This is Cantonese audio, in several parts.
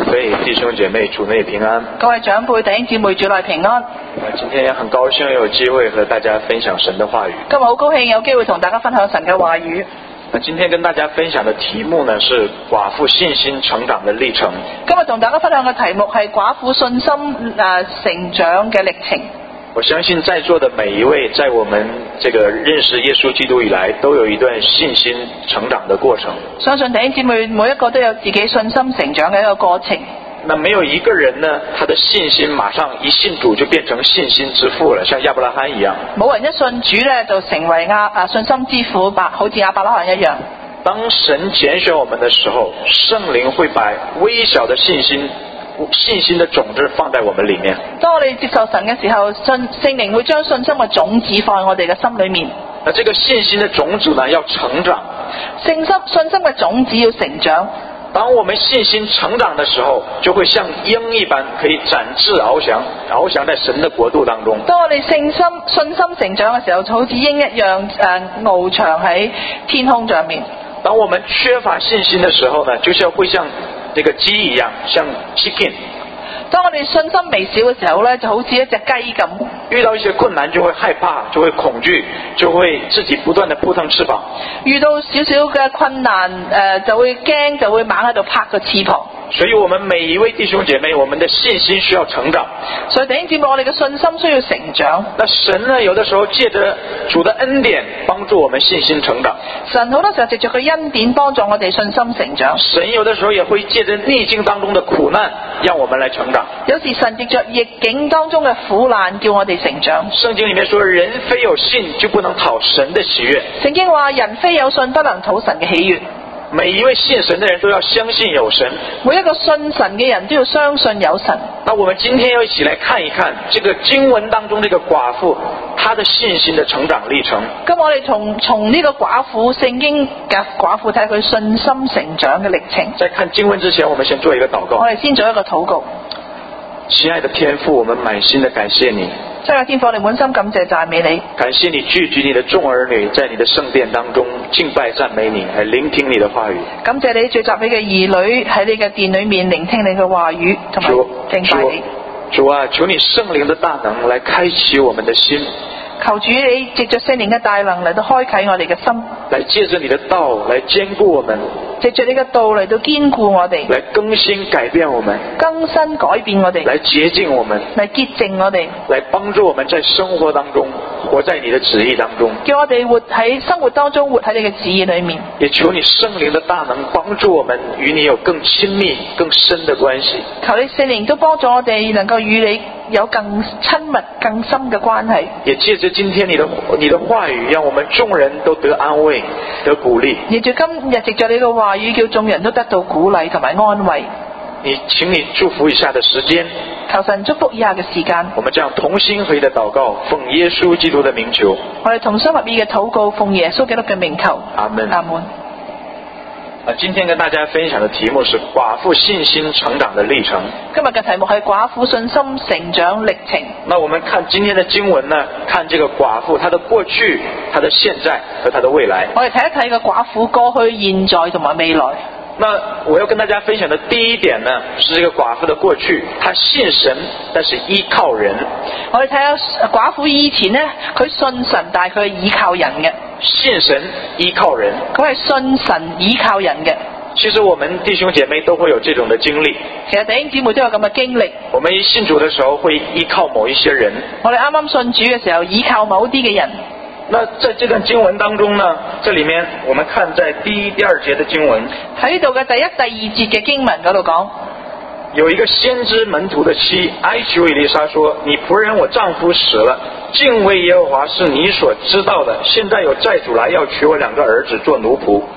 飞，弟兄姐妹主内平安。 各位長輩、弟兄姊妹主內平安。 今天也很高興有機會和大家分享神的話語。 今日好高興有機會同大家分享神嘅話語。 今天跟大家分享的題目呢是寡婦信心成長的歷程。 今日同大家分享嘅題目係寡婦信心成長嘅歷程。 我相信在座的每一位，在我們這個認識耶穌基督以來，都有一段信心成長的過程。 相信弟兄姊妹每一個都有自己信心成長嘅一個過程。 那沒有一個人呢，他的信心馬上一信主就變成信心之父了，像亞伯拉罕一樣。冇人一信主呢，就成為信心之父，好似亞伯拉罕一樣。 當神揀選我們的時候，聖靈會把微小的信心的種子放在我們裡面。 當我哋接受神嘅時候，聖靈會將信心嘅種子放喺我哋嘅心裡面。 那這個信心的種子呢，要成長。 信心嘅種子要成長。 當我們信心成長的時候，就會像鷹一般，可以展翅翱翔在神的國度當中。 當我哋信心成長嘅時候，就好似鷹一樣翱翔喺天空上面。 當我們缺乏信心的時候呢，就是會像這個雞一樣，像 chicken。 當我哋信心微小嘅時候呢，就好似一隻雞咁。 遇到一些困難就會害怕，就會恐懼，就會自己不斷地撲騰翅膀。 遇到少少嘅困難，就會驚，就會猛喺度拍個翅膀。 所以我們每一位弟兄姐妹，我們的信心需要成長。 所以弟兄姊妹，我哋嘅信心需要成長。 那神呢，有的時候借着主的恩典幫助我們信心成長。 神好多時候藉着佢恩典幫助我哋信心成長。 神有的時候也會借着逆境當中的苦難，讓我們來成長。 有時神藉着逆境當中嘅苦難，叫我哋成長。 聖經裡面說，人非有信就不能討神的喜悅。 聖經話，人非有信不能討神嘅喜悅。 每一位信神的人都要相信有神， 每一個信神嘅人都要相信有神。 那我們今天要一起來看一看這個經文當中這個寡婦她的信心的成長歷程。 咁我哋從呢個寡婦聖經嘅寡婦睇佢信心成長嘅歷程。 在看經文之前，我們先做一個禱告。 我哋先做一個禱告。 親愛的天父，我們滿心的感謝你。 親愛的天父，我哋滿心感謝讚美你。 感謝你聚集你的眾兒女在你的聖殿當中敬拜讚美你，來聆聽你的話語。 感謝你聚集你嘅兒女喺你嘅殿裏面聆聽你嘅話語，同埋敬拜你。 主啊，求你聖靈的大能來開啟我們的心。 求主你藉着聖靈嘅大能嚟到開啟我哋嘅心， 來借着你的道來堅固我們， 藉着你嘅道嚟到堅固我哋， 來更新改變我們， 更新改變我哋， 來潔淨我們， 嚟潔淨我哋， 來幫助我們在生活當中活在你的旨意當中， 叫我哋活喺生活當中，活喺你嘅旨意裏面。 也求你聖靈的大能幫助我們與你有更親密更深的關係。 求你聖靈都幫助我哋能夠與你有更親密更深嘅關係。 也借着今天你的話語，讓我們眾人都得安慰得鼓勵。 亦就今日藉着你嘅話語，叫眾人都得到鼓勵同埋安慰。 請你祝福以下的時間， 求神祝福以下嘅時間。 我們這樣同心合意的禱告，奉耶穌基督的名求。 我哋同心合意嘅禱告，奉耶穌基督嘅名求。 阿門。 阿門。 今天跟大家分享的題目是寡婦信心成長的歷程。 今日嘅題目係寡婦信心成長歷程。 那我們看今天的經文呢，看這個寡婦她的過去、她的現在和她的未來。 我哋睇一睇個寡婦過去、現在同埋未來。 那我要跟大家分享的第一點呢，是這個寡婦的過去，她信神，但是依靠人。 我哋睇下寡婦以前呢，佢信神，但係佢係依靠人嘅。 信神依靠人， 佢係信神依靠人嘅。 其實我們弟兄姐妹都會有這種的經歷。 其實弟兄姊妹都有咁嘅經歷。 我們一信主的時候會依靠某一些人。 我哋啱啱信主嘅時候，依靠某啲嘅人。 那在這段經文當中呢，這裡面我們看在第一、第二節的經文， 喺呢度嘅第一、第二節嘅經文嗰度講， 有一個先知門徒的妻哀求以利沙說：你僕人我丈夫死了，敬畏耶和華是你所知道的，現在有債主來要娶我2個兒子做奴僕。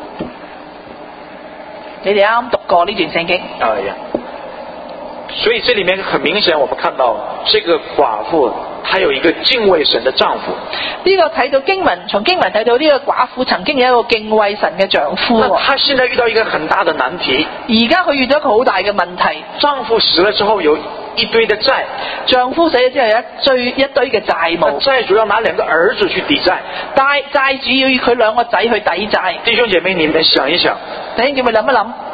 你哋啱啱讀過呢段聖經。 哎呀，所以這裡面很明顯我們看到這個寡婦她有一個敬畏神的丈夫。 呢個睇到經文，從經文睇到呢個寡婦曾經有一個敬畏神嘅丈夫。 那她現在遇到一個很大的難題。 而家佢遇到一個好大嘅問題。 丈夫死了之後有一堆的債。丈夫死咗之後有一堆嘅債務。債主要拿2個兒子去抵債。債主要佢2個仔去抵債。弟兄姐妹，你們想一想。弟兄姐妹諗一諗。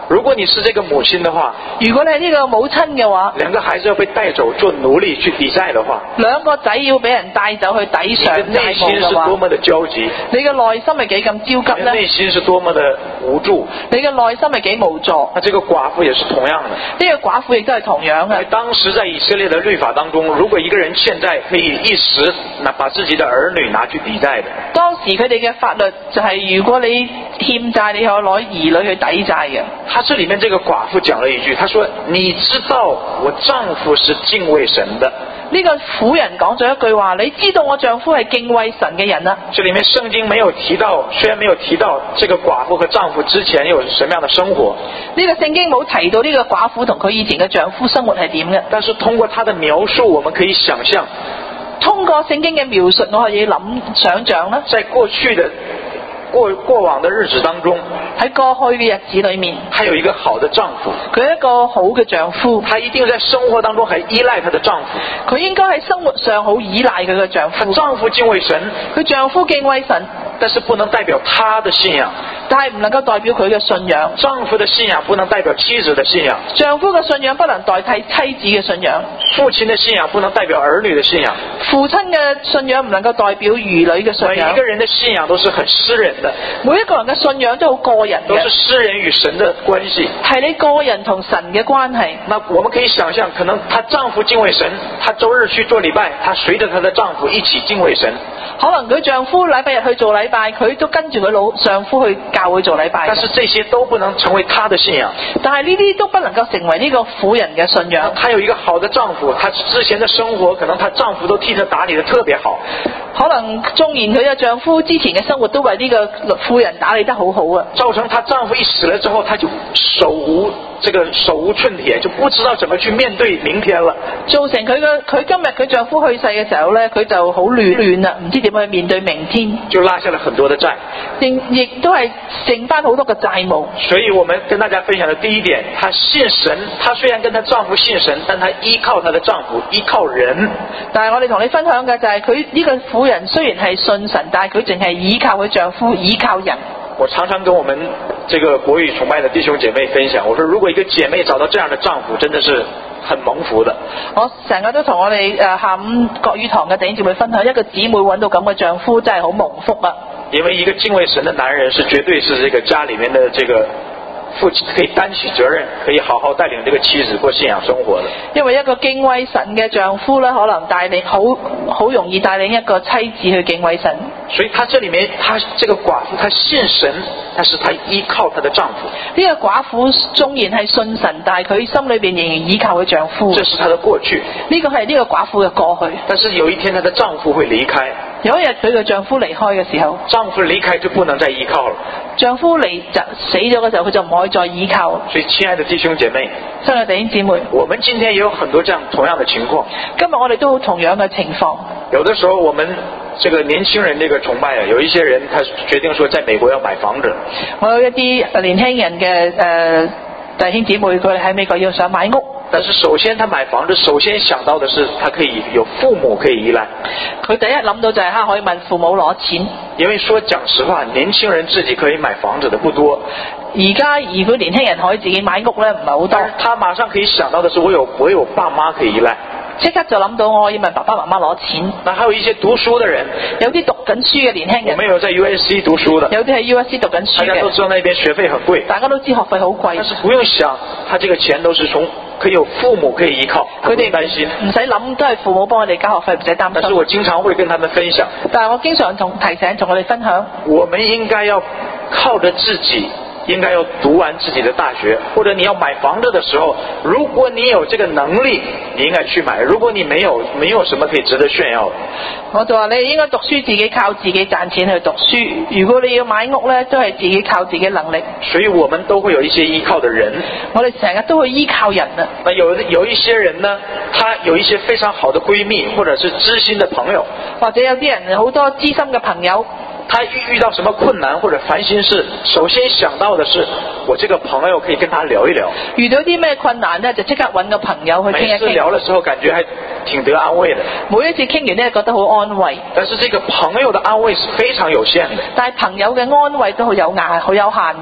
如果你是这个母亲的話， 如果你係呢個母親嘅話， 兩個孩子要被帶走做奴隸去抵債的話， 兩個仔要俾人帶走去抵你償的內債心務嘅話， 是多麼的焦急， 你嘅內心係幾咁焦急呢？ 你的內心是多麼的無助。 你嘅內心係幾無助？ 那這個寡婦也是同樣的。 呢個寡婦亦都係同樣嘅。 當時在以色列的律法當中，如果一個人欠債，可以一時把自己的兒女拿去抵債的。 當時佢哋嘅法律就係，如果你欠債，你可以攞兒女去抵債嘅。 他這裡面這個寡婦講了一句，他說：你知道我丈夫是敬畏神的。 呢個婦人講咗一句話，你知道我丈夫係敬畏神嘅人啦。 這裡面聖經沒有提到，雖然沒有提到這個寡婦和丈夫之前有什麼樣的生活， 呢個聖經冇提到呢個寡婦同佢以前嘅丈夫生活係點嘅。 但是通過他的描述，我們可以想象， 通過聖經嘅描述，我可以想像啦。 在過去的過往的日子當中， 喺過去嘅日子裏面， 她有一個好的丈夫， 佢係一個好嘅丈夫， 她一定在生活當中還依賴她的丈夫， 佢應該喺生活上好依賴佢嘅丈夫。 她丈夫敬畏神， 佢丈夫敬畏神， 但是不能代表她的信仰， 但係唔能夠代表佢嘅信仰。 丈夫的信仰不能代表妻子的信仰， 丈夫嘅信仰不能代替妻子嘅信仰， 父親的信仰不能代表兒女的信仰， 父親嘅信仰唔能夠代表兒女嘅信仰。 每一個人的信仰都是很私人的， 每一個人嘅信仰都好個人嘅， 都是私人與神的關係， 係你個人同神嘅關係。 那我們可以想象，可能她丈夫敬畏神，她周日去做禮拜，她隨着她的丈夫一起敬畏神。 可能佢丈夫禮拜日去做禮拜，佢都跟住佢丈夫去教會做禮拜。 但是這些都不能成為她的信仰。 但係呢啲都不能夠成為呢個婦人嘅信仰。 她有一個好的丈夫，她之前的生活可能她丈夫都替她打理得特別好。 可能縱然佢嘅丈夫之前嘅生活都為呢個婦人打理得好好啊， 造成她丈夫一死了之後，她就手無寸鐵，就不知道怎麼去面對明天了。 造成佢今日佢丈夫去世嘅時候呢，佢就好亂啦，唔知點樣去面對明天， 就落下了很多的債， 亦都係剩翻好多嘅債務。 所以我們跟大家分享的第一點，她信神，她雖然跟她丈夫信神，但她依靠她的丈夫，依靠人。 但係我哋同你分享嘅就係佢呢個婦人雖然係信神，但係佢淨係依靠佢丈夫，依靠人。 我常常跟我們這個國語崇拜的弟兄姐妹分享，我說如果一個姐妹找到這樣的丈夫，真的是很蒙福的。 我成日都同我哋下午國語堂嘅弟兄姊妹分享，一個姊妹揾到咁嘅丈夫真係好蒙福啊！ 因為一個敬畏神的男人是絕對是這個家裡面的這個父親，可以擔起責任，可以好好帶領這個妻子過信仰生活的。因為一個敬畏神嘅丈夫呢，可能帶領好容易帶領一個妻子去敬畏神。 所以他這裡面，他這個寡婦，他信神，但是他依靠他的丈夫。 呢個寡婦縱然係信神，但係佢心裏邊仍然依靠佢丈夫。 這是他的過去。 呢個係呢個寡婦嘅過去。 但是有一天，她的丈夫會離開。 有一日佢嘅丈夫離開嘅時候， 丈夫離開就不能再依靠了。 丈夫死咗嘅時候，佢就唔可以再依靠。 所以，親愛的弟兄姐妹， 親愛的弟兄姊妹， 我們今天也有很多這樣同樣的情況。 今日我哋都好同樣嘅情況。 有的時候，我們這個年輕人這個崇拜啊，有一些人他決定說在美國要買房子。 我有一啲年輕人嘅弟兄姊妹，佢哋喺美國要想買屋。 但是首先他買房子，首先想到的是他可以有父母可以依賴。 佢第一諗到就係可以問父母攞錢。因為說講實話，年輕人自己可以買房子的不多。 而家如果年輕人可以自己買屋呢，唔係好多。 但是他馬上可以想到的是我有爸媽可以依賴。 即刻就諗到我要問爸爸媽媽攞錢。 那還有一些讀書的人， 有啲讀緊書嘅年輕人。 我們有在 USC 讀書的， 有啲喺 USC 讀緊書嘅。 大家都知道那邊學費很貴。 大家都知學費好貴。 但是不用想，他這個錢都是從可以有父母可以依靠， 佢哋擔心， 唔使諗，都係父母幫我哋交學費，唔使擔心。 但是我經常會跟他們分享。 但係我經常提醒同我哋分享， 我們應該要靠着自己。應該要讀完自己的大學，或者你要買房子的時候，如果你有這個能力，你應該去買。如果你沒有什麼可以值得炫耀的。 我就話你應該讀書自己靠自己賺錢去讀書。如果你要買屋呢，都係自己靠自己能力。 所以我們都會有一些依靠的人。 我哋成日都會依靠人啊。 那有一些人呢，他有一些非常好的閨蜜，或者是知心的朋友， 或者有啲人好多知心嘅朋友。 他遇到什麼困難或者煩心事，首先想到的是我這個朋友可以跟他聊一聊。 遇到啲咩困難呢，就即刻揾個朋友去傾一傾。 每次聊的時候感覺還挺得安慰的。 每一次傾完呢，覺得好安慰。 但是這個朋友的安慰是非常有限的。 但係朋友嘅安慰都好有限嘅。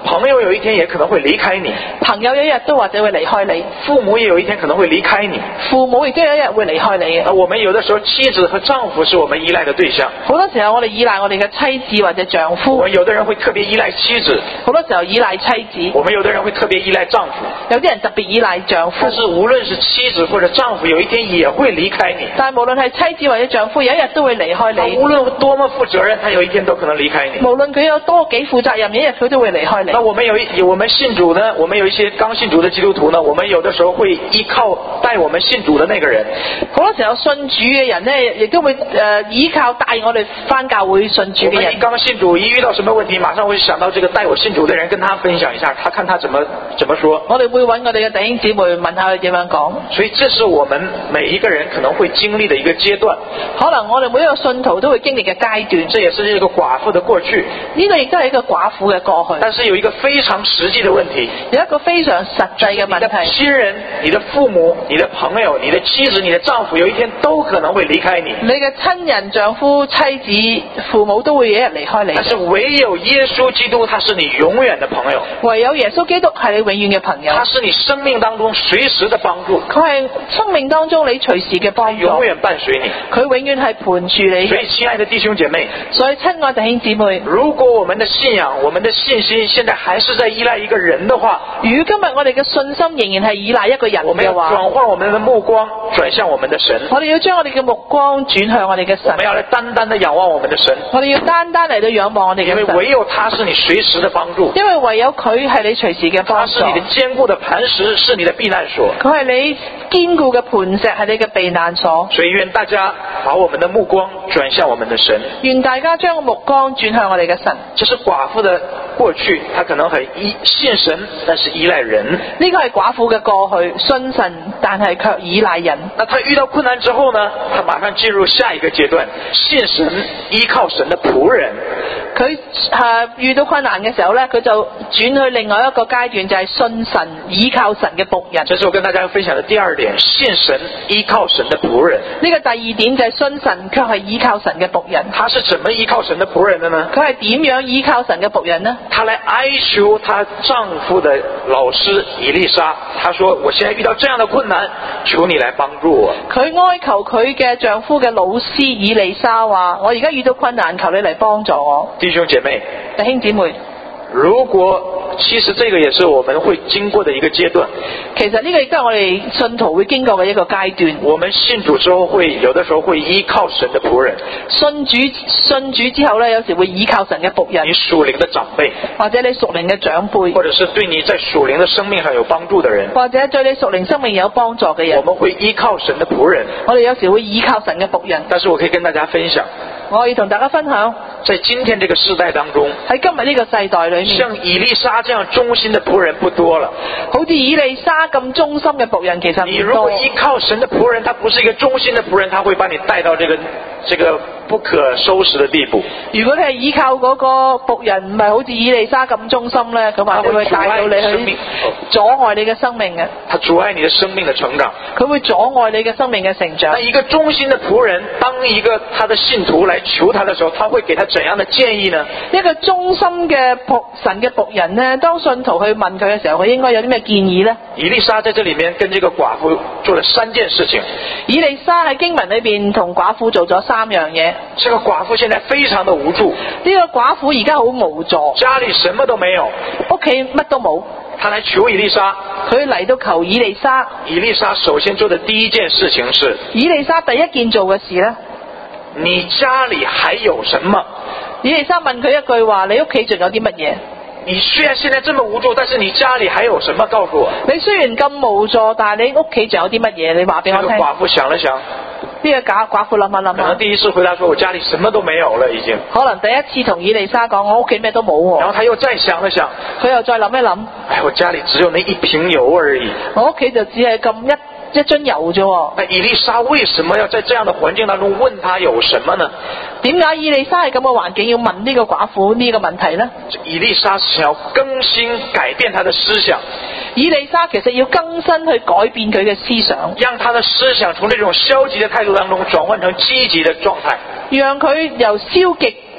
朋友有一天也可能会離開你， 朋友有一日都或者會離開你， 父母也有一天可能會離開你， 父母亦都有一日會離開你嘅。 我們有的時候妻子和丈夫是我們依賴的對象， 好多時候我哋依賴我哋嘅妻子或者丈夫， 我們有的人會特別依賴妻子， 好多時候依賴妻子， 我們有的人會特別依賴丈夫， 有啲人特別依賴丈夫。 但是無論是妻子或者丈夫，有一天也會離開你。 但係無論係妻子或者丈夫，有一日都會離開你。 無論多麼負責任，他有一天都可能離開你。 無論佢有多幾負責任，一日佢都會離開你。 那我們信主呢？我們有一些剛信主的基督徒呢，我們有的時候會依靠帶我們信主的那個人。 好多時候信主嘅人呢，亦都會依靠帶我哋返教會信主嘅人。 我們剛信主，一遇到什麼問題，馬上會想到這個帶我信主的人，跟他分享一下，他看他怎麼說。 我哋會揾我哋嘅弟兄姊妹問下佢點樣講。 所以這是我們每一個人可能會經歷的一個階段。 可能我哋每一個信徒都會經歷嘅階段。 這也是一個寡婦的過去。 呢個亦都係一個寡婦嘅過去。 但是有一個非常實際的問題， 有一個非常實際嘅問題。 你的親人、你的父母、你的朋友、你的妻子、你的丈夫，有一天都可能會離開你。 你嘅親人、丈夫、妻子、父母都會有一日離開你。 但是唯有耶穌基督，他是你永遠的朋友。 唯有耶穌基督係你永遠嘅朋友。 他是你生命當中隨時的幫助。 佢係生命當中你隨時嘅幫助。 永遠伴隨你。 佢永遠係伴住你。 所以親愛的弟兄姐妹， 所以親愛弟兄姊妹， 如果我們的信仰、我們的信心現在還是在依賴一個人的話， 如果今日我哋嘅信心仍然係依賴一個人我們要嘅話， 轉換我們的目光，轉向我們的神。 我哋要將我哋嘅目光轉向我哋嘅神。 我們要來單單的仰望我們的神。 我哋要單單嚟到仰望我哋嘅神。 因為唯有他是你隨時的幫助。 因為唯有佢係你隨時嘅幫助。 他是你的堅固的磐石，是你的避難所。 佢係你堅固嘅磐石，係你嘅避難所。 所以願大家把我們的目光轉向我們的神。 願大家將目光轉向我哋嘅神。 這是寡婦的過去，他可能很信神，但是依賴人。 呢個係寡婦嘅過去，信神但係卻依賴人。 那他遇到困難之後呢？他馬上進入下一個階段，信神依靠神的僕人。 佢遇到困難嘅時候呢，佢就轉去另外一個階段，就係信神依靠神嘅僕人。 這是我跟大家分享的第二點，信神依靠神的僕人。 呢個第二點就係信神卻係依靠神嘅僕人。 他是怎麼依靠神的僕人的呢？ 佢係點樣依靠神嘅僕人呢？ 他來哀求他丈夫的老師以利沙，他說：我現在遇到這樣的困難，求你來幫助我。 佢哀求佢嘅丈夫嘅老師以利沙話：我而家遇到困難，求你嚟幫助我。 弟兄姐妹， 弟兄姊妹， 如果其實這個也是我們會經過的一個階段。 其實呢個亦都係我哋信徒會經過嘅一個階段。 我們信主之後會有的時候會依靠神的僕人。 信主之後呢，有時會依靠神嘅僕人。 你屬靈的長輩， 或者你屬靈嘅長輩， 或者是對你在屬靈的生命上有幫助的人， 或者對你屬靈生命有幫助嘅人， 我們會依靠神的僕人。 我哋有時會依靠神嘅僕人。 但是我可以跟大家分享， 我要同大家分享， 在今天這個世代當中， 喺今日呢個世代裏面， 像以利沙這樣忠心的僕人不多了。 好似以利沙咁忠心嘅僕人其實唔多。 你如果依靠神的僕人，他不是一個忠心的僕人，他會把你帶到這個不可收拾的地步。 如果你係依靠嗰個僕人，唔係好似以利沙咁忠心呢，咁或者會帶到你去阻礙你嘅生命嘅。 他阻礙你的生命的成長。 佢會阻礙你嘅生命嘅成長。 那一個忠心的僕人，當一個他的信徒來求他的時候，他會給他怎樣的建議呢？ 一個忠心嘅神嘅僕人呢，當信徒去問佢嘅時候，佢應該有啲咩建議呢？ 以利沙在這裏面跟這個寡婦做了3件事情。 以利沙喺經文裏邊同寡婦做咗3樣嘢。 這個寡婦現在非常的無助。 呢個寡婦而家好無助， 家裏什麼都沒有， 屋企乜都冇。 他來求以利沙， 佢嚟到求以利沙。 以利沙首先做的第一件事情是， 以利沙第一件做嘅事呢， 你家裏還有什麼？ 以利沙問佢一句話：你屋企仲有啲乜嘢？ 你雖然現在這麼無助，但是你家裏還有什麼？告訴我。 你雖然咁無助，但係你屋企仲有啲乜嘢？你話俾我聽。 這個寡婦想了想， 呢個寡婦諗下諗下， 可能第一次回答說我家裏什麼都沒有了已經。 可能第一次同以利沙講我屋企咩都冇喎。 然後他又再想了想， 佢又再諗一諗， 哎，我家裏只有那一瓶油而已。 我屋企就只係咁一樽油啫。 那以利沙為什麼要在這樣的環境當中問他有什麼呢？ 點解以利沙係咁嘅環境要問呢個寡婦呢個問題呢？ 以利沙想要更新改變他的思想。 以利沙其實要更新去改變佢嘅思想， 讓他的思想從這種消極的態度當中轉換成積極的狀態， 讓佢由消極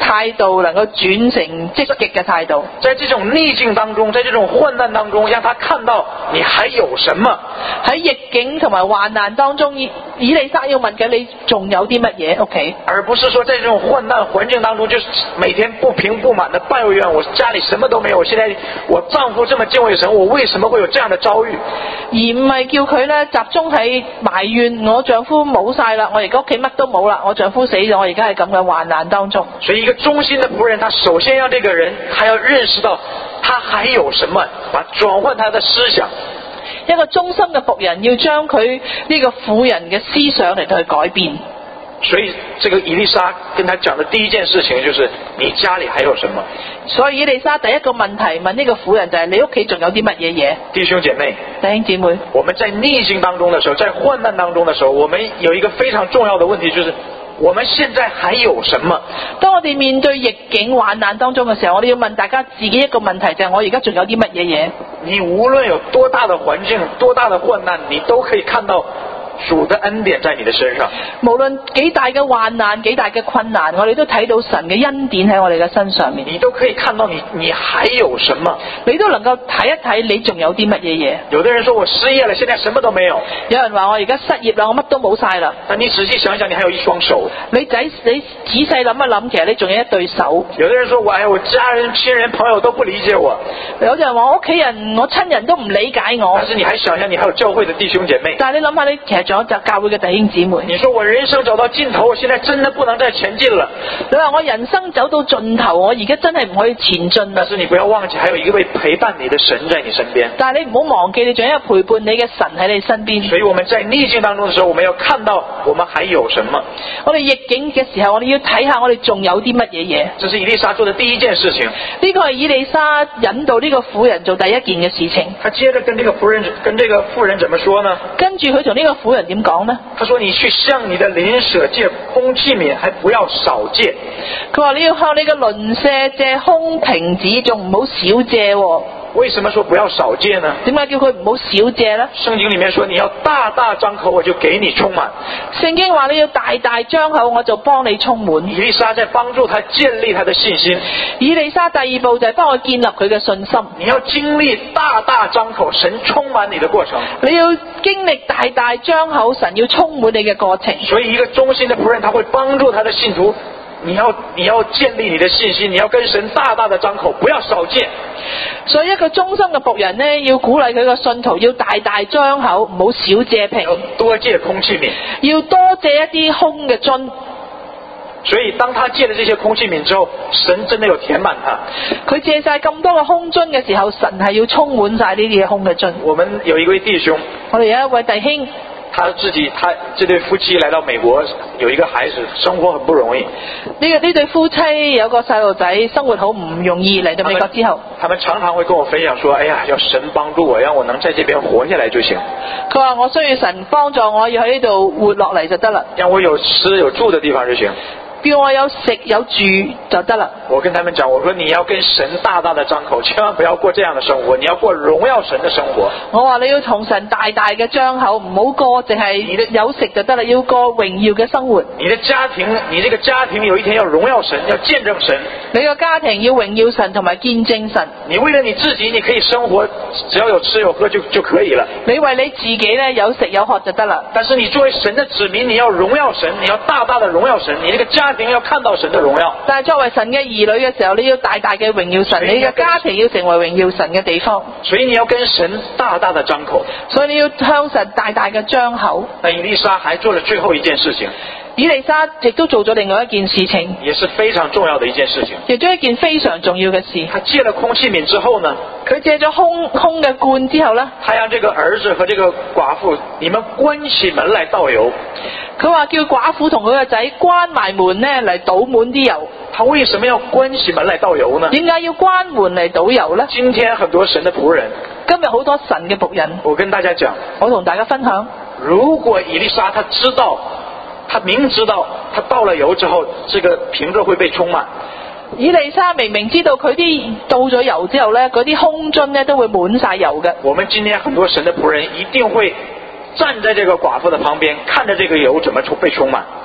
態度能夠轉成積極嘅態度。 在這種逆境當中，在這種患難當中，讓他看到你還有什麼。 喺逆境同埋患難當中，以利沙要問緊你仲有啲乜嘢屋企， 而不是說在這種患難環境當中，就是每天不平不滿的抱怨，我家裏什麼都沒有，現在我丈夫這麼敬畏神，我為什麼會有這樣的遭遇？ 而唔係叫佢咧集中喺埋怨我丈夫冇晒啦，我而家屋企乜都冇啦，我丈夫死咗，我而家係咁嘅患難當中。 所以一個忠心的僕人，他首先要這個人，他要認識到他還有什麼，把轉換他的思想。 一個忠心嘅僕人要將佢呢個婦人嘅思想嚟到去改變。 所以這個以利沙跟他講的第一件事情就是你家裏還有什麼。 所以以利沙第一個問題問呢個婦人就係你屋企仲有啲乜嘢嘢？ 弟兄姐妹， 弟兄姊妹， 我們在逆境當中的時候，在患難當中的時候，我們有一個非常重要的問題，就是我們現在還有什麼？ 當我哋面對逆境患難當中嘅時候，我哋要問大家自己一個問題，就係我而家仲有啲乜嘢嘢？ 你無論有多大的環境，多大的患難，你都可以看到主的恩典在你的身上。 無論幾大嘅患難，幾大嘅困難，我哋都睇到神嘅恩典喺我哋嘅身上面。 你都可以看到你還有什麼？ 你都能夠睇一睇你仲有啲乜嘢嘢？ 有的人說我失業了，現在什麼都沒有。 有人話我而家失業啦，我乜都冇晒啦。 但你仔細想想，你還有一雙手。 你仔細諗一諗，其實你仲有一對手。 有的人說我家人、親人、朋友都不理解我。 有人話我屋企人、我親人都唔理解我。 但是你還想想，你還有教會的弟兄姐妹。 但係你諗下，你其實仲有教會嘅弟兄姊妹。 你說我人生走到盡頭，我現在真的不能再前進了。 你話我人生走到盡頭，我而家真係唔可以前進啦。 但是你不要忘記，還有一位陪伴你的神在你身邊。 但係你唔好忘記，你仲有一個陪伴你嘅神喺你身邊。 所以我們在逆境當中的時候，我們要看到我們還有什麼。 我哋逆境嘅時候，我哋要睇下我哋仲有啲乜嘢嘢。 這是以利沙做的第一件事情。 呢個係以利沙引導呢個婦人做第一件嘅事情。 他接着跟這個婦人怎麼說呢？ 跟住佢同呢個婦人點講呢？ 他說：你去向你的鄰舍借空器皿，還不要少借。 佢話你要向你嘅鄰舍借空瓶子，仲唔好少借喎。 為什麼說不要少借呢？ 點解叫佢唔好少借呢？ 聖經裏面說你要大大張口，我就給你充滿。 聖經話你要大大張口，我就幫你充滿。 以利沙在幫助他建立他的信心。 以利沙第二步就係幫我建立佢嘅信心。 你要經歷大大張口，神充滿你的過程。 你要經歷大大張口，神要充滿你嘅過程。 所以一個忠心的僕人，他會幫助他的信徒。你要建立你的信心，你要跟神大大的張口，不要少借。 所以一個忠心嘅僕人呢，要鼓勵佢嘅信徒要大大張口，唔好少借瓶， 要多借空器皿， 要多借一啲空嘅樽。 所以當他借了這些空器皿之後，神真的有填滿他。 佢借晒咁多嘅空樽嘅時候，神係要充滿晒呢啲空嘅樽。 我們有一位弟兄， 我哋有一位弟兄， 他這對夫妻來到美國，有一個孩子，生活很不容易。 呢對夫妻有個細路仔，生活好唔容易，嚟到美國之後， 他們常常會跟我分享說：哎呀，要神幫助我，讓我能在這邊活下來就行。 佢話我需要神幫助我，要喺呢度活落嚟就得啦。 讓我有吃有住的地方就行。 叫我有食有住就得啦。 我跟他們講，我說你要跟神大大的張口，千萬不要過這樣的生活，你要過榮耀神的生活。 我話你要同神大大嘅張口，唔好過淨係有食就得啦，要過榮耀嘅生活。 你的家庭，你這個家庭有一天要榮耀神，要見證神。 你個家庭要榮耀神同埋見證神。 你為了你自己，你可以生活，只要有吃有喝就可以了。 你為你自己呢，有食有喝就得啦。 但是你作為神的子民，你要榮耀神，你要大大的榮耀神，你這個家庭要看到神的榮耀。 但係作為神嘅兒女嘅時候，你要大大嘅榮耀神，你嘅家庭要成為榮耀神嘅地方。 所以你要跟神大大的張口。 所以你要向神大大嘅張口。 那以利沙還做了最後一件事情。 以利沙亦都做咗另外一件事情， 也是非常重要的一件事情， 亦都一件非常重要嘅事。 他借了空器皿之後呢， 佢借咗空嘅罐之後呢， 他讓這個兒子和這個寡婦，你們關起門來倒油。 佢話叫寡婦同佢個仔關埋門呢嚟倒滿啲油。 他為什麼要關起門來倒油呢？ 點解要關門嚟倒油呢？ 今天很多神的僕人， 今日好多神嘅僕人， 我跟大家講， 我同大家分享， 如果以利沙他明知道他倒了油之後，這個瓶子會被充滿。 以利沙明明知道佢啲倒咗油之後呢，嗰啲空樽呢都會滿晒油嘅。 我們今天很多神的僕人一定會站在這個寡婦的旁邊，看着這個油怎麼被充滿。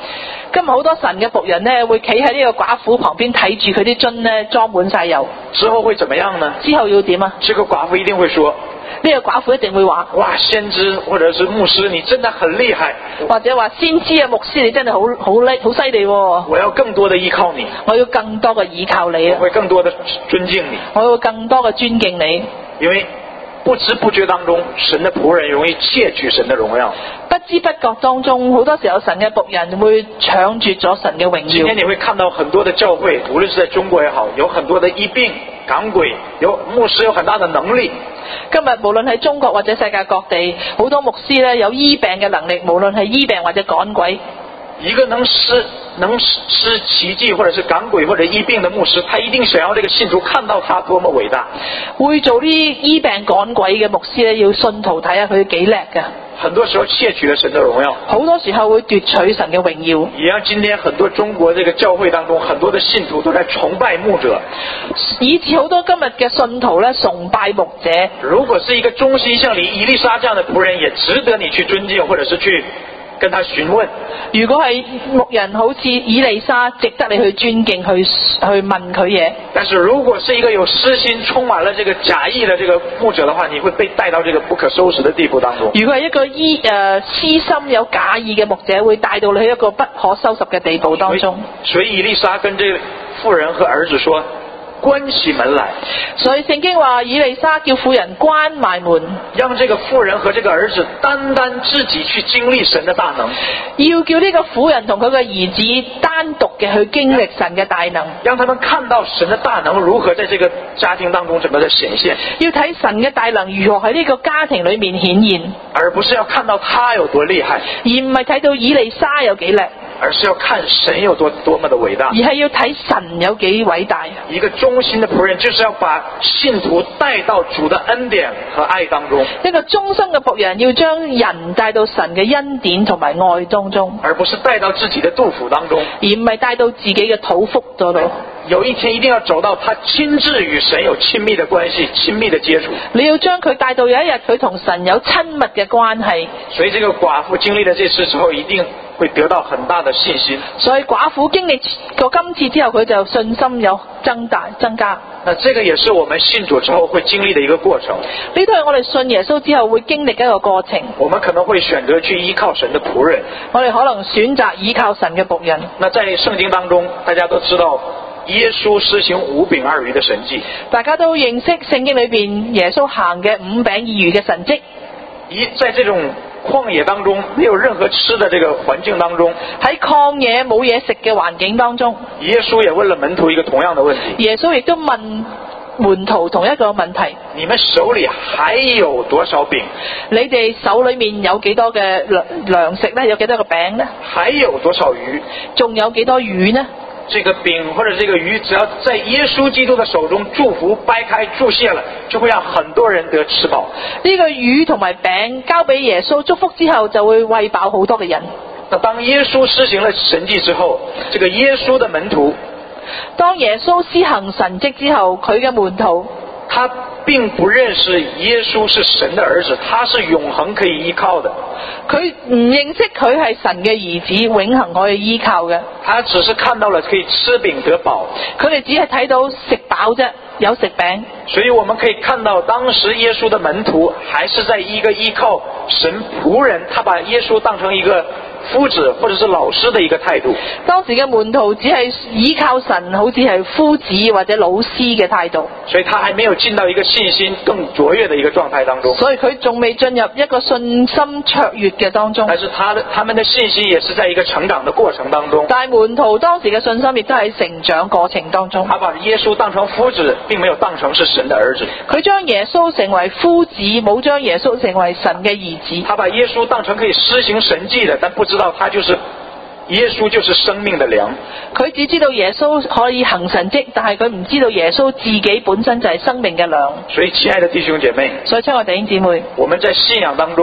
今日好多神嘅僕人呢，會企喺呢個寡婦旁邊睇住佢啲樽呢裝滿晒油。 之後會怎麼樣呢？ 之後要點啊？ 這個寡婦一定會說， 呢個寡婦一定會話： 哇，先知或者是牧師，你真的很厲害。 或者話先知啊，牧師你真係好叻，好犀利喎！ 我要更多的依靠你， 我要更多嘅依靠你啊！ 我會更多的尊敬你， 我要更多嘅尊敬你。 因為不知不覺當中，神的僕人容易竊取神的榮耀。 不知不覺當中，好多時候神嘅僕人會搶奪咗神嘅榮耀。 今天你會看到很多的教會，無論是在中國也好，有很多的醫病趕鬼，有牧師有很大的能力。 今日無論喺中國或者世界各地，好多牧師咧有醫病嘅能力，無論係醫病或者趕鬼。 一個能施奇蹟或者是趕鬼或者醫病的牧師，他一定想要這個信徒看到他多麼偉大。 會做啲醫病趕鬼嘅牧師咧，要信徒睇下佢幾叻㗎。 很多時候竊取了神的榮耀， 好多時候會奪取神嘅榮耀。 也讓今天很多中國這個教會當中，很多的信徒都在崇拜牧者， 以致好多今日嘅信徒咧崇拜牧者。 如果是一個忠心像以利沙這樣的僕人，也值得你去尊敬，或者是去跟他詢問。 如果係牧人好似以利沙，值得你去尊敬，去問佢嘢。 但是如果是一個有私心、充滿了這個假意的這個牧者的話，你會被帶到這個不可收拾的地步當中。 如果係一個私心有假意嘅牧者，會帶到你去一個不可收拾嘅地步當中。 所以以利沙跟這個婦人和兒子說，關起門來。 所以聖經話以利沙叫婦人關埋門， 讓這個婦人和這個兒子單單自己去經歷神的大能， 要叫呢個婦人同佢嘅兒子單獨嘅去經歷神嘅大能， 讓他們看到神的大能如何在這個家庭當中怎麼的顯現， 要睇神嘅大能如何喺呢個家庭裏面顯現， 而不是要看到他有多厲害， 而唔係睇到以利沙有幾叻， 而是要看神有多麼的偉大， 而係要睇神有幾偉大。 一個忠心的僕人就是要把信徒帶到主的恩典和愛當中， 一個忠心嘅僕人要將人帶到神嘅恩典同埋愛當中， 而不是帶到自己的肚腹當中， 而唔係帶到自己嘅肚腹嗰度。 有一天一定要走到他親自與神有親密的關係、親密的接觸。 你要將佢帶到有一日佢同神有親密嘅關係。 所以這個寡婦經歷了這次之後，一定會得到很大的信心。 所以寡婦經歷過今次之後，佢就信心有增加。 那這個也是我們信主之後會經歷的一個過程。 呢都係我哋信耶穌之後會經歷一個過程。 我們可能會選擇去依靠神的僕人。 我哋可能選擇依靠神嘅僕人。 那在聖經當中，大家都知道耶穌施行5餅2魚的神蹟。 大家都認識聖經裏邊耶穌行嘅5餅2魚嘅神蹟。 在這種曠野當中，沒有任何吃的這個環境當中， 喺曠野冇嘢食嘅環境當中， 耶穌也問了門徒一個同樣的問題。 耶穌亦都問門徒同一個問題： 你們手裏還有多少餅？ 你哋手裏面有幾多嘅糧食呢？有幾多個餅呢？ 還有多少魚？ 仲有幾多魚呢？ 這個餅或者這個魚，只要在耶穌基督的手中祝福掰開注謝了，就會讓很多人得吃飽。 呢個魚同埋餅交俾耶穌祝福之後，就會餵飽好多嘅人。 那當耶穌施行了神蹟之後，這個耶穌的門徒， 當耶穌施行神蹟之後，佢嘅門徒， 他並不認識耶穌是神的兒子，他是永恆可以依靠的。 佢唔認識佢係神嘅兒子，永恆可以依靠嘅。 他只是看到了可以吃餅得飽， 佢哋只係睇到食飽啫，有食餅。 所以我們可以看到當時耶穌的門徒還是在一個依靠神僕人，他把耶穌當成一個夫子或者是老師的一個態度。 當時嘅門徒只係依靠神，好似係夫子或者老師嘅態度。 所以他還沒有進到一個信心更卓越的一個狀態當中。 所以佢仲未進入一個信心卓越嘅當中。 但是他們的信心也是在一個成長的過程當中。 但係門徒當時嘅信心亦都喺成長過程當中。 他把耶穌當成夫子，並沒有當成是神的兒子。 佢將耶穌成為夫子，冇將耶穌成為神嘅兒子。 他把耶穌當成可以施行神蹟的，但不知道他就是耶穌，就是生命的糧。 佢只知道耶穌可以行神蹟，但係佢唔知道耶穌自己本身就係生命嘅糧。 所以親愛的弟兄姐妹， 所以親愛的弟兄姊妹， 我們在信仰當中，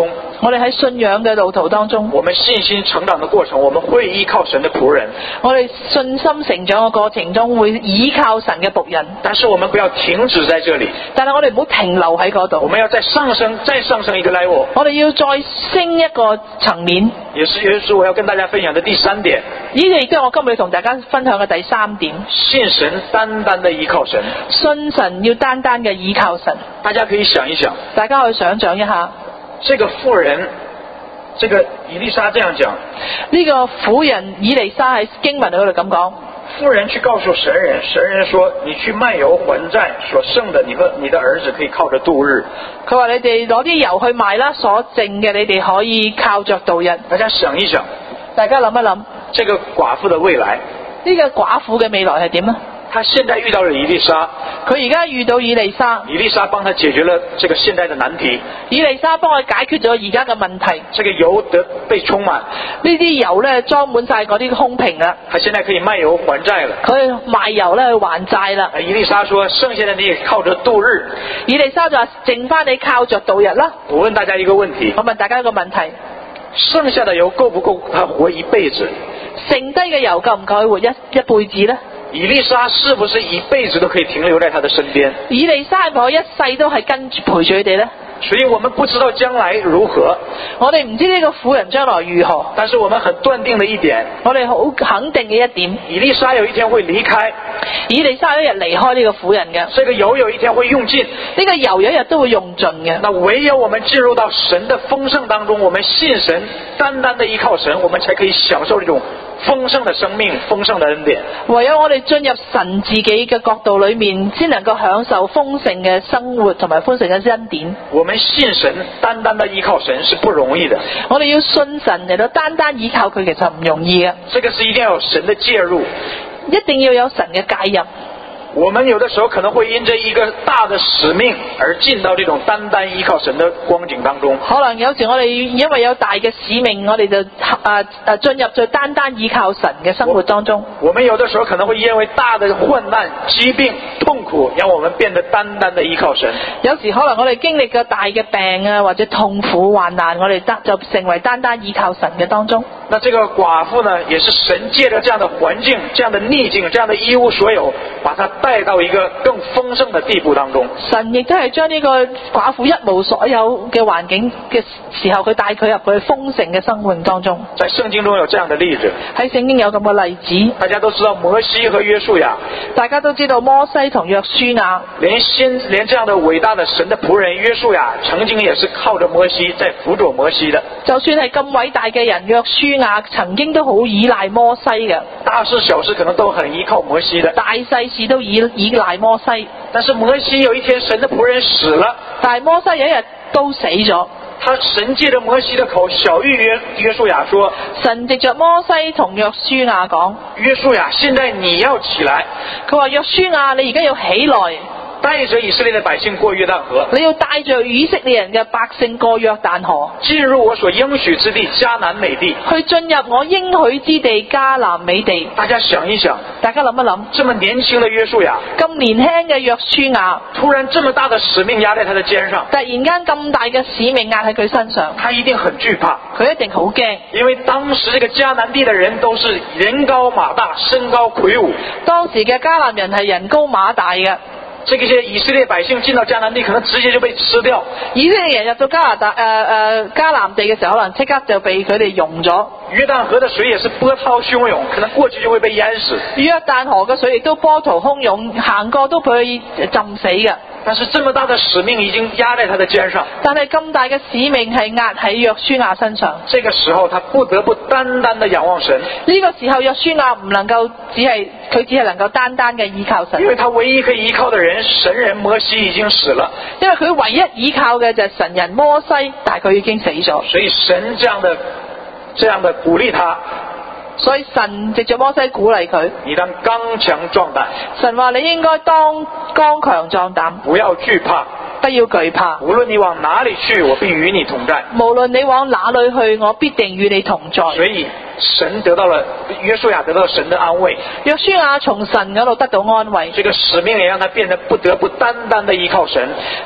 我哋喺信仰嘅路途當中， 我们信心成长的过程，我们会依靠神的仆人， 我哋信心成長嘅過程中會依靠神嘅僕人， 但是我们不要停止在这里， 但係我哋唔好停留喺嗰我度， 们要再上升一个 level。 我哋要再升一個層面。 也是我要跟大家分享的第3点， 呢個亦都係我今日同大家分享嘅第3點， 信神，单单的依靠神。 信神要單單嘅依靠神。 大家可以想一想， 大家可以想象一下， 这个妇人，这个以利沙这样讲， 呢個婦人以利沙喺經文嗰度咁講， 妇人去告訴神人，神人說：你去賣油還債，所剩的你和你的兒子可以靠着度日。 佢話你哋攞啲油去賣啦，所剩嘅你哋可以靠着度日。 大家想一想， 大家諗一諗， 這個寡婦的未來， 呢個寡婦嘅未來係點呢？ 她現在遇到了以利沙， 佢而家遇到以利沙， 以利沙幫她解決了這個現代的難題， 以利沙幫佢解決咗而家嘅問題。 這個油得被充滿， 呢啲油咧裝滿晒嗰啲空瓶啦， 她現在可以賣油還債了。 佢賣油咧去還債啦。 以利沙說：剩下的你也靠着度日。 以利沙就話：剩翻你靠着度日啦。 我問大家一個問題， 我問大家一個問題： 剩下的油夠不夠她活一輩子？ 剩低嘅油夠唔夠佢活一輩子呢？ 以利沙是不是一輩子都可以停留在他的身邊？ 以利沙係咪可以一世都係跟住陪住佢哋呢？ 所以我們不知道將來如何， 我哋唔知呢個婦人將來如何， 但是我們很斷定的一點， 我哋好肯定嘅一點， 以利沙有一天會離開， 以利沙有一日離開呢個婦人嘅， 這個油有一天會用盡， 呢個油有一日都會用盡嘅。 那唯有我們進入到神的豐盛當中，我們信神，單單的依靠神，我們才可以享受這種豐盛的生命、豐盛的恩典。 唯有我哋進入神自己嘅角度裏面，先能夠享受豐盛嘅生活同埋豐盛嘅恩典。 我們信神，單單的依靠神是不容易的。 我哋要信神嚟到單單依靠佢，其實唔容易嘅。 這個是一定要有神的介入， 一定要有神嘅介入。 我們有的時候可能會因着一個大的使命而進到這種單單依靠神的光景當中。 可能有時我哋因為有大嘅使命，我哋就進入咗單單依靠神嘅生活當中。 我們有的時候可能會因為大的患難、疾病、痛苦，讓我們變得單單的依靠神。 有時可能我哋經歷過大嘅病啊，或者痛苦患難，我哋就成為單單依靠神嘅當中。 那這個寡婦呢，也是神借着這樣的環境、這樣的逆境、這樣的一無所有，把她帶到一個更豐盛的地步當中。 神亦都係將呢個寡婦一無所有嘅環境嘅時候，佢帶佢入去豐盛嘅生活當中。 在聖經中有這樣的例子， 喺聖經有咁嘅例子。 大家都知道摩西和約書亞， 大家都知道摩西同約書亞， 連這樣的偉大的神的僕人約書亞，曾經也是靠着摩西在輔佐摩西的。 就算係咁偉大嘅人，約書亞曾經都好依賴摩西嘅， 大事小事可能都很依靠摩西的， 大細事都依賴摩西。 但是摩西有一天神的僕人死了， 但係摩西有一日都死咗。 神借着摩西的口曉諭約書亞說： 神藉着摩西同約書亞講， 約書亞，現在你要起來。 佢話約書亞，你而家要起來， 帶着以色列的百姓過約旦河， 你要帶着以色列人嘅百姓過約旦河， 進入我所應許之地迦南美地， 去進入我應許之地迦南美地。 大家想一想， 大家諗一諗， 這麼年輕的約書亞， 咁年輕嘅約書亞， 突然這麼大的使命壓在他的肩上， 突然間咁大嘅使命壓喺佢身上， 他一定很懼怕， 佢一定好驚， 因為當時這個迦南地的人都是人高馬大，身高魁梧， 當時嘅迦南人係人高馬大嘅。 這些以色列百姓進到迦南地，可能直接就被吃掉。 以色列人入到迦南地嘅時候，可能即刻就被佢哋溶咗。 約旦河的水也是波濤洶湧，可能過去就會被淹死。 約旦河嘅水亦都波濤洶湧，行過都被浸死嘅。 但是這麼大的使命已經壓在他的肩上， 但係咁大嘅使命係壓喺約書亞身上。 這個時候他不得不單單的仰望神。 呢個時候約書亞唔能夠只係能夠單單嘅依靠神， 因為他唯一可以依靠的人神人摩西已經死了， 因為佢唯一依靠嘅就係神人摩西，但係佢已經死咗。 所以神這樣的鼓勵他， 所以神藉着摩西鼓勵佢， 你當剛強壯膽。 神話你應該當剛強壯膽， 不要懼怕， 不要懼怕。 無論你往哪裏去，我必與你同在。 無論你往哪裏去，我必定與你同在。 所以約書亞得到神的安慰， 約書亞從神嗰度得到安慰。 這個使命也讓他變得不得不單單的依靠神。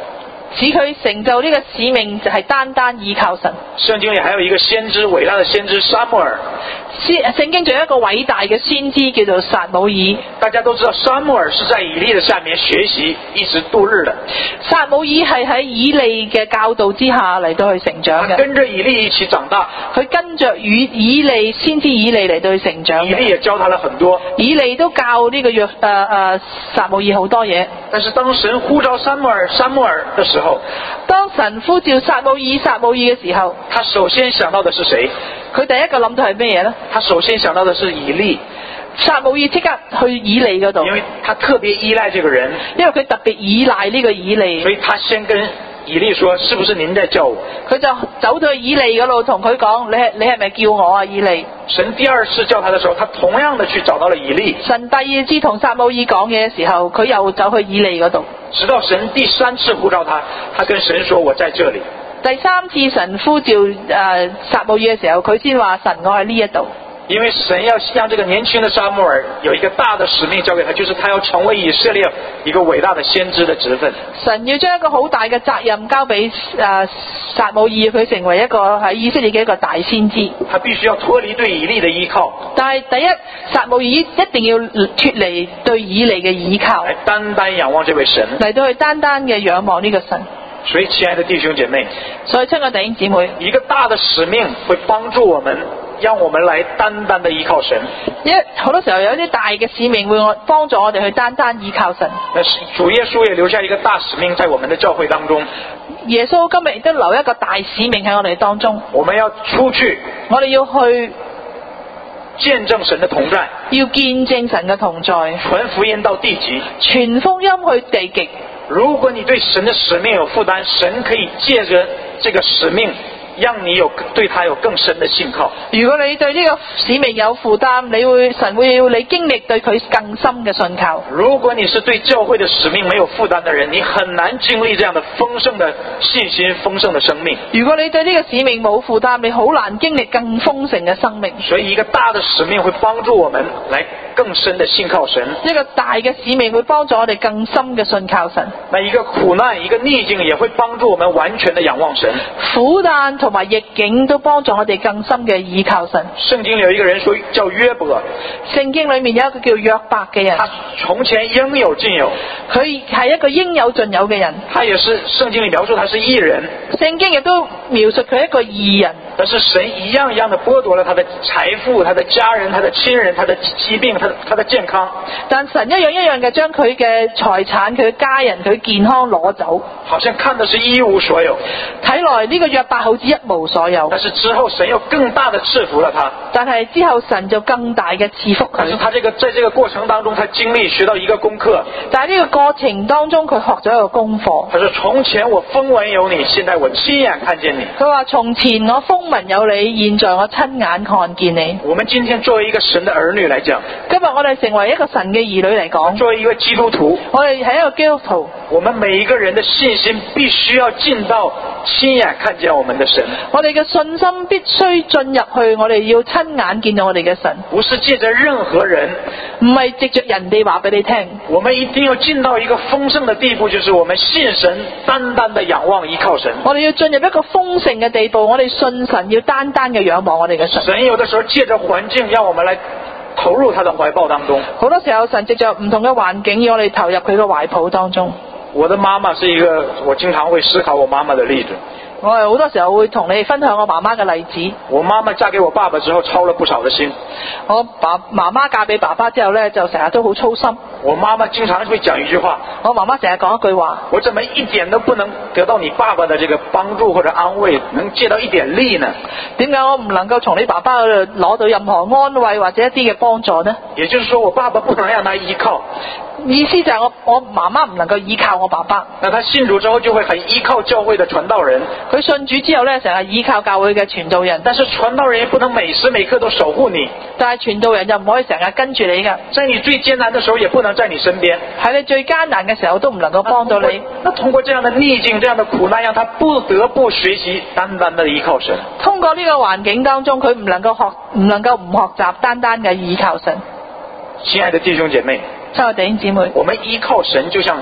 使佢成就呢個使命就係單單依靠神。 聖經裏還有一個先知，偉大的先知撒母耳。 聖經仲有一個偉大嘅先知叫做撒母耳。 大家都知道撒母耳是在以利的下面學習一直度日的。 撒母耳係喺以利嘅教導之下嚟到去成長嘅。 他跟着以利一起長大。 佢跟着以利先知以利嚟到去成長。 以利也教他了很多。 以利都教呢個撒母耳好多嘢。 但是當神呼召撒母耳的時候， 當神呼召撒母耳嘅時候， 他首先想到的是誰？ 佢第一個諗到係咩嘢呢？ 他首先想到的是以利。 撒母耳即刻去以利嗰度， 因為他特別依賴這個人， 因為佢特別依賴呢個以利， 所以他先跟以利說：是不是您在叫我？ 佢就走到去以利嗰度同佢講：你係咪叫我啊？以利。 神第二次叫他的時候，他同樣的去找到了以利。 神第二次同撒母耳講嘢嘅時候，佢又走去以利嗰度。 直到神第三次呼召他，他跟神說：我在這裡。 第三次神呼召撒母耳嘅時候，佢先話：神，我喺呢一度。 因為神要讓這個年輕的撒母耳有一個大的使命交給他，就是他要成為以色列一個偉大的先知的職分。 神要將一個好大嘅責任交俾撒母耳，佢成為一個喺以色列嘅一個大先知。 他必須要脫離對以利的依靠。 但係第一，撒母耳一定要脫離對以利嘅依靠， 來單單仰望這位神， 嚟到去單單嘅仰望呢個神。 所以親愛的弟兄姐妹， 所以親愛的弟兄姊妹， 一個大的使命會幫助我們，讓我們來單單的依靠神。 好多時候有一啲大嘅使命會幫助我哋去單單依靠神。 主耶穌也留下一個大使命在我們的教會當中。 耶穌今日亦都留一個大使命喺我哋當中。 我們要出去， 我哋要去見證神的同在， 要見證神嘅同在， 傳福音到地極， 傳福音去地極。 如果你對神的使命有負擔，神可以借着這個使命讓你對他有更深的信靠。 如果你對呢個使命有負擔，神會要你經歷對佢更深嘅信靠。 如果你是對教會的使命沒有負擔的人，你很難經歷這樣的豐盛的信心、豐盛的生命。 如果你對呢個使命冇負擔，你好難經歷更豐盛嘅生命。 所以一個大的使命會幫助我們來更深的信靠神。 一個大嘅使命會幫助我哋更深嘅信靠神。 那一個苦難、一個逆境也會幫助我們完全的仰望神。 苦難同埋逆境都幫助我哋更深嘅依靠神。 聖經裏有一個人說叫約伯， 聖經裏面有一個叫約伯嘅人， 他從前應有盡有， 佢係一個應有盡有嘅人。 他也是聖經裏描述他是義人， 聖經亦都描述佢一個義人。 但是神一樣一樣的剝奪了他的財富、他的家人、他的親人、他的疾病、他的健康。 但神一樣一樣嘅將佢嘅財產、佢嘅家人、佢健康攞走， 好像看的是一無所有。 睇來呢個約伯好似一無所有。 但是之後神又更大的賜福了他。 但係之後神就更大嘅賜福佢。 但是他在這個過程當中，他經歷學到一個功課。 但係呢個過程當中，佢學咗一個功課。 他說：從前我風聞有你，現在我親眼看見你。 佢話：從前我風聞有你，現在我親眼看見你。 我們今天作為一個神的兒女來講， 今日我哋成為一個神嘅兒女嚟講， 作為一個基督徒， 我哋係一個基督徒， 我們每一個人的信心必須要進到親眼看見我們的神。 我哋嘅信心必須進入去，我哋要親眼見到我哋嘅神， 不是借着任何人， 唔係藉着人哋話俾你聽。 我們一定要進到一個豐盛的地步，就是我們信神，單單的仰望依靠神。 我哋要進入一個豐盛嘅地步，我哋信神，要單單嘅仰望我哋嘅神。 神有的時候借着環境，讓我們來投入他的懷抱當中。 好多時候神藉着唔同嘅環境，要我哋投入佢嘅懷抱當中。 我的媽媽是一個，我經常會思考我媽媽的例子。 我係好多時候會同你哋分享我媽媽嘅例子。 我媽媽嫁給我爸爸之後，操了不少的心。 我媽媽嫁俾爸爸之後呢，就成日都好操心。 我媽媽經常會講一句話。 我媽媽成日講一句話： 我怎麼一點都不能得到你爸爸的這個幫助或者安慰，能借到一點力呢？ 點解我唔能夠從你爸爸嗰度攞到任何安慰或者一啲嘅幫助呢？ 也就是說，我爸爸不能讓他依靠。 意思就係我媽媽唔能夠依靠我爸爸。 那他信主之後就會很依靠教會的傳道人。 佢信主之後呢，成日依靠教會嘅傳道人。 但是傳道人也不能每時每刻都守護你。 但係傳道人就唔可以成日跟住你㗎。 在你最艱難的時候也不能在你身邊。 喺你最艱難嘅時候都唔能夠幫到你。 那通過這樣的逆境、這樣的苦難，讓他不得不學習單單的依靠神。 通過呢個環境當中，佢唔能夠唔學習單單嘅依靠神。 親愛的弟兄姐妹， 親愛的弟兄姊妹， 我們依靠神就像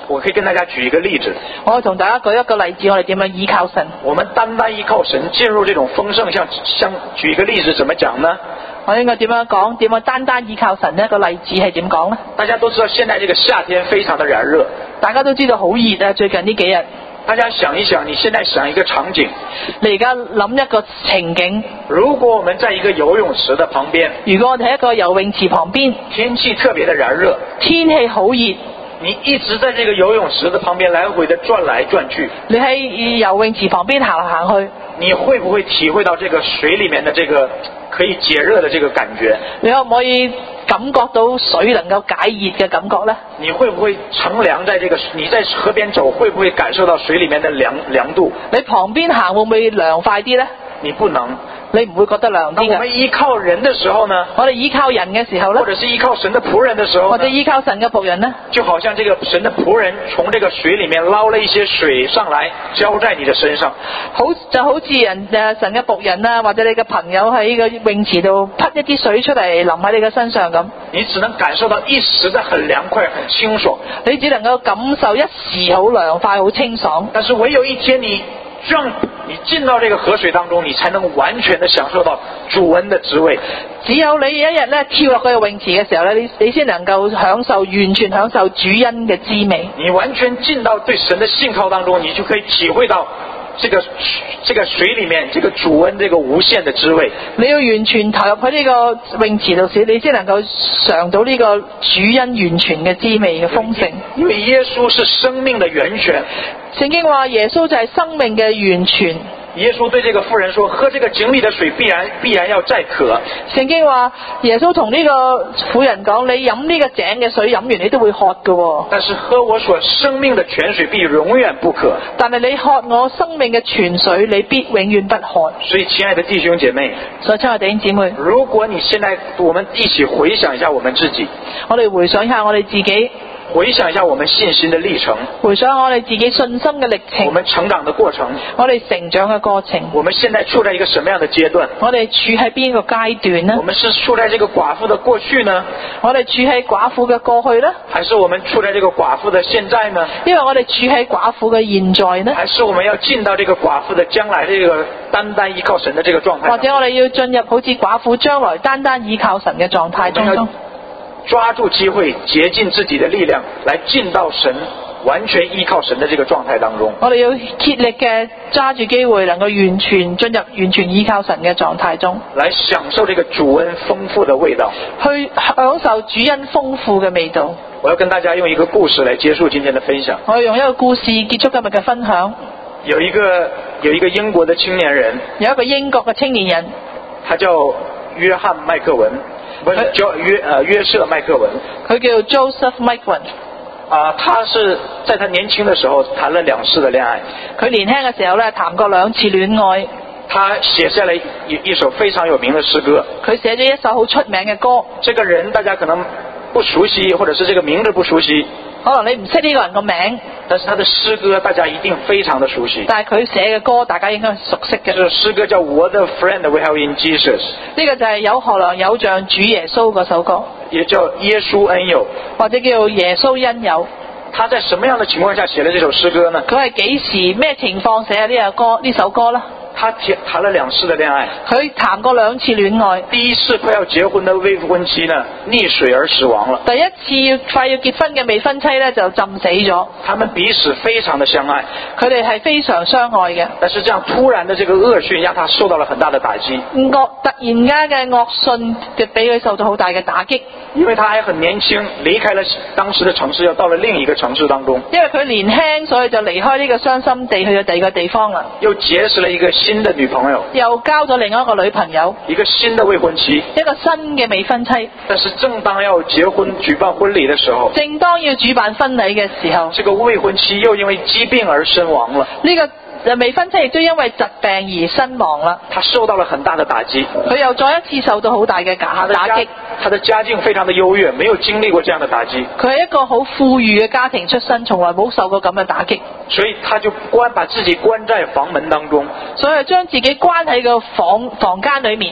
我可以跟大家舉一個例子。 我同大家舉一個例子，我哋點樣依靠神？ 我們單單依靠神進入這種豐盛，像舉一個例子怎麼講呢？ 我應該點樣講？點樣單單依靠神呢？個例子係點講呢？ 大家都知道，現在這個夏天非常的炎熱， 大家都知道好熱啊！最近呢幾日， 大家想一想，你現在想一個場景， 你而家諗一個情景， 如果我們在一個游泳池的旁邊， 如果我哋喺一個游泳池旁邊， 天氣特別的炎熱， 天氣好熱， 你一直在這個游泳池的旁邊來回的轉來轉去， 你喺游泳池旁邊行嚟行去， 你會不會體會到這個水裡面的這個可以解熱的這個感覺？ 你可唔可以感覺到水能夠解熱嘅感覺呢？ 你會不會乘涼在這個你在河邊走，會不會感受到水裡面的涼度？ 你旁邊行會唔會涼快啲呢？ 你不能。 你唔會覺得涼啲嘅。 當我們依靠人的時候呢？ 我哋依靠人嘅時候呢？ 或者是依靠神的僕人的時候呢？ 或者依靠神嘅僕人呢？ 就好像這個神的僕人從這個水裡面撈了一些水上來，澆在你的身上。 就好似神嘅僕人啊，或者你嘅朋友喺個泳池度潑一啲水出嚟淋喺你嘅身上咁。 你只能感受到一時的很涼快、很清爽。 你只能夠感受一時好涼快、好清爽。 但是唯有一天你進到這個河水當中，你才能完全的享受到主恩的滋味。 只有你一日咧跳落個泳池嘅時候咧，你先能夠完全享受主恩嘅滋味。你完全進到對神的信靠當中，你就可以體會到這個水裡面這個主恩這個無限的滋味。 你要完全投入喺呢個泳池度時，你先能夠嘗到呢個主恩完全嘅滋味嘅豐盛。 因為耶穌是生命的源泉。 聖經話耶穌就係生命嘅源泉。 耶穌對這個婦人說：喝這個井裡的水必然要再渴。 聖經話耶穌同呢個婦人講：你飲呢個井嘅水，飲完你都會渴㗎。 但是喝我所生命的泉水必永遠不渴。 但係你喝我生命嘅泉水，你必永遠不渴。 所以親愛的弟兄姐妹， 所以親愛的弟兄姊妹， 如果你現在我們一起回想一下我們自己， 我哋回想一下我哋自己。 回想一下我們信心的歷程， 回想我哋自己信心嘅歷程， 我們成長的過程， 我哋成長嘅過程， 我們現在處在一個什麼樣的階段？ 我哋處喺邊個階段呢？ 我們是處在這個寡婦的過去呢？ 我哋處喺寡婦嘅過去呢？ 還是我們處在這個寡婦的現在呢？ 因為我哋處喺寡婦嘅現在呢？ 還是我們要進到這個寡婦的將來這個單單依靠神的這個狀態？ 或者我哋要進入好似寡婦將來單單依靠神嘅狀態當中？ 抓住機會，竭盡自己的力量，來進到神完全依靠神的這個狀態當中。 我哋要竭力嘅揸住機會，能夠完全進入完全依靠神嘅狀態中， 來享受這個主恩豐富的味道，去享受主恩豐富嘅味道。 我要跟大家用一個故事來結束今天的分享。 我要用一個故事結束今日嘅分享。 有一個英國的青年人， 有一個英國嘅青年人， 他叫約翰麥克文。不是叫約瑟麥克文， 佢叫 Joseph Mikewan。 他是在他年輕的時候談了2次的戀愛。 佢年輕嘅時候咧談過2次戀愛。 他寫下了一首非常有名的詩歌。 佢寫咗一首好出名嘅歌。 這個人大家可能不熟悉，或者是這個名字不熟悉。 可能你唔識呢個人個名， 但是他的詩歌大家一定非常的熟悉。 但係佢寫嘅歌大家應該熟悉嘅。 這詩歌叫《What a Friend We Have in Jesus》。 呢個就係有何良有像主耶穌嗰首歌， 也叫耶穌恩友， 或者叫耶穌恩友。 他在什麼樣的情況下寫了這首詩歌呢？ 佢係幾時咩情況寫呢首歌呢？ 他談了2次的戀愛， 佢談過2次戀愛。 第一次快要結婚的未婚妻呢，溺水而死亡了。 第一次快要結婚嘅未婚妻呢，就浸死咗。 他們彼此非常的相愛， 佢哋係非常相愛嘅。 但是這樣突然的這個惡訊，讓他受到了很大的打擊。 突然間嘅惡訊，就俾佢受到好大嘅打擊。 因為他還很年輕，離開了當時的城市，要到了另一個城市當中。 因為佢年輕，所以就離開呢個傷心地，去咗第二個地方啦。 又結識了一個新的女朋友， 又交咗另外一個女朋友， 一個新的未婚妻， 一個新嘅未婚妻。 但是正當要結婚舉辦婚禮的時候， 正當要舉辦婚禮嘅時候， 這個未婚妻又因為疾病而身亡了。 呢個未婚妻亦都因為疾病而身亡啦。 他受到了很大的打擊， 佢又再一次受到好大嘅打擊。 他的家境非常的優越，沒有經歷過這樣的打擊。 佢係一個好富裕嘅家庭出身，從來冇受過咁嘅打擊。 所以他就把自己關在房門當中， 所以將自己關喺個房間裏面。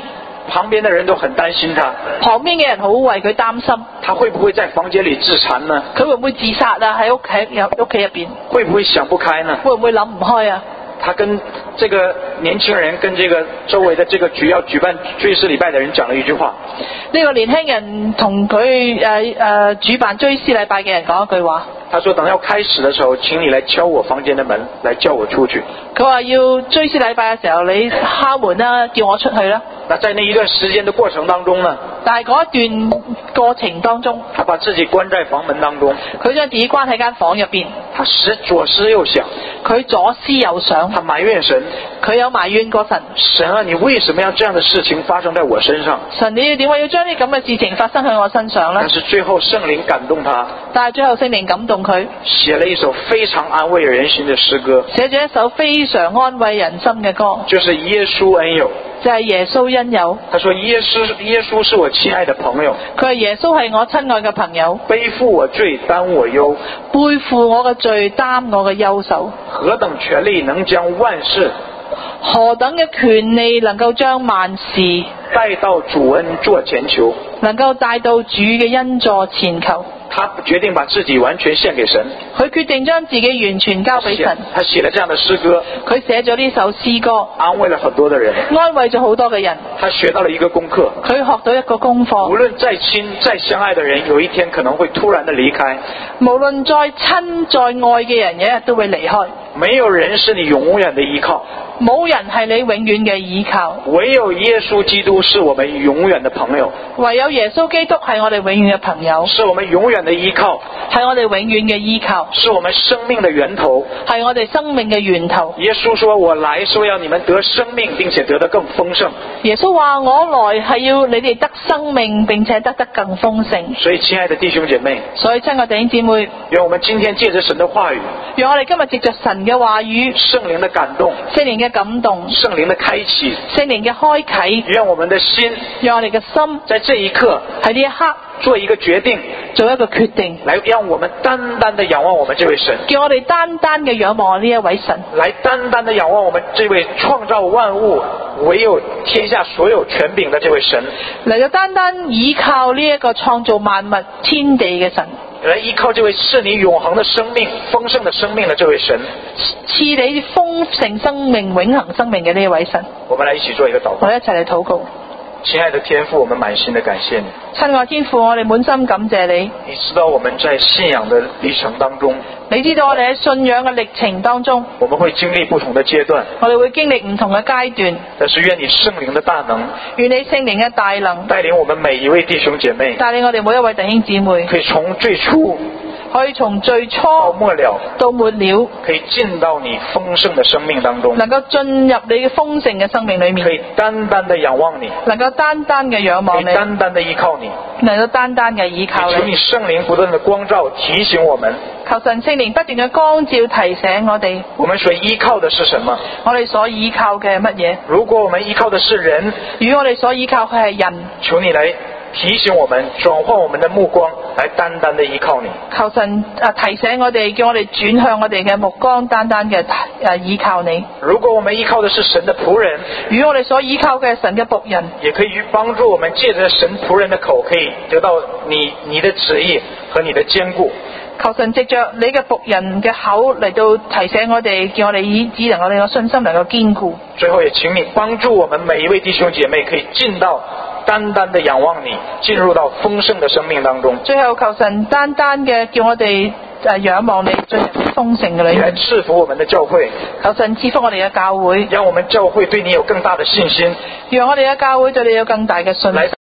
旁邊的人都很擔心他， 旁邊嘅人好為佢擔心， 他會不會在房間裏自殘呢？ 佢會唔會自殺啊？喺屋企入邊， 會不會想不開呢？ 會唔會諗唔開啊？ 他跟這個年輕人跟這個周圍的這個要舉辦追思禮拜的人講了一句話。 呢個年輕人同佢主辦追思禮拜嘅人講一句話。 他說等要開始的時候，請你來敲我房間的門，來叫我出去。 佢話要追思禮拜嘅時候，你敲門啦，叫我出去啦。 那在那一段時間的過程當中呢？ 但係嗰一段過程當中， 他把自己關在房門當中， 佢將自己關喺間房入邊， 他左思右想， 佢左思右想， 他埋怨神， 佢有埋怨過神。 神啊，你為什麼要這樣的事情發生在我身上？ 神，你點解要將啲咁嘅事情發生喺我身上呢？ 但是最後聖靈感動他， 但係最後聖靈感動佢， 寫了一首非常安慰人心的詩歌， 寫咗一首非常安慰人心嘅歌， 就是耶穌恩友。 就係耶穌恩友。 他說耶穌是我親愛的朋友， 佢話耶穌係我親愛嘅朋友， 背負我罪擔我憂， 背負我嘅罪擔我嘅憂愁。 何等權力能將萬事， 何等嘅權利能夠將萬事帶到主恩座前求， 能夠帶到主嘅恩座前求。 他決定把自己完全獻給神， 佢決定將自己完全交俾神。 他寫了這樣的詩歌， 佢寫咗呢首詩歌， 安慰了很多的人， 安慰咗好多嘅人。 他學到了一個功課， 佢學到一個功課， 無論再親再相愛的人，有一天可能會突然的離開， 無論再親再愛嘅人，有一日都會離開。 沒有人是你永遠的依靠， 冇人係你永遠嘅依靠， 唯有耶穌基督是我們永遠的朋友， 唯有耶穌基督係我哋永遠嘅朋友， 是我們永遠的依靠， 係我哋永遠嘅依靠， 是我們生命的源頭， 係我哋生命嘅源頭。 耶穌說我來是為要你們得生命並且得得更豐盛， 耶穌話我來係要你哋得生命並且得得更豐盛。 所以親愛的弟兄姐妹， 所以親愛弟兄姊妹， 願我們今天借着神的話語， 讓我哋今日藉着神嘅話語， 聖靈的感動， 聖靈嘅感動， 聖靈的開啟， 聖靈嘅開啟， 願我們的心， 讓我哋嘅心在這一刻喺呢一刻做一個決定， 做一個決定， 來讓我們單單的仰望我們這位神， 叫我哋單單嘅仰望呢一位神， 來單單的仰望我們這位創造萬物、唯有天下所有權柄的這位神， 嚟到單單依靠呢一個創造萬物天地嘅神， 來依靠這位賜你永恆的生命、豐盛的生命的這位神， 賜你豐盛生命、永恆生命嘅呢一位神。 我們來一起做一個禱告。 我哋一齊嚟禱告。 親愛的天父，我們滿心的感謝你。 親愛天父，我哋滿心感謝你。 你知道我們在信仰的歷程當中， 你知道我哋喺信仰嘅歷程當中， 我們會經歷不同的階段， 我哋會經歷唔同嘅階段。 但是願你聖靈的大能， 願你聖靈嘅大能帶領我們每一位弟兄姐妹， 帶領我哋每一位弟兄姊妹， 可以從最初可以從最初到末了， 到末了， 可以進到你豐盛的生命當中， 能夠進入你嘅豐盛嘅生命裏面， 可以單單的仰望你， 能夠單單嘅仰可以望你， 單單的依靠你， 能夠單單嘅依靠你。 求你聖靈不斷的光照提醒我們， 求神聖靈不斷嘅光照提醒我哋， 我們所依靠的是什麼？ 我哋所依靠嘅係乜嘢？ 如果我們依靠的是人， 如果我哋所依靠嘅係人， 求你來提醒我們，轉換我們的目光，來單單的依靠你。 求神提醒我哋，叫我哋轉向我哋嘅目光，單單嘅依靠你。 如果我們依靠的是神的僕人， 如果我哋所依靠嘅係神嘅僕人， 也可以幫助我們借着神僕人的口，可以得到你的旨意和你的堅固。 求神藉着你嘅僕人嘅口嚟到提醒我哋，叫我哋只能我哋嘅信心能夠堅固。 最後也請你幫助我們每一位弟兄姐妹，可以進到單單的仰望你，進入到豐盛的生命當中。 最後求神單單嘅叫我哋仰望你，進入豐盛嘅裏你來面。 賜福我們的教會， 求神賜福我哋嘅教會， 讓我們教會對你有更大的信心， 讓我哋嘅教會對你有更大嘅信心。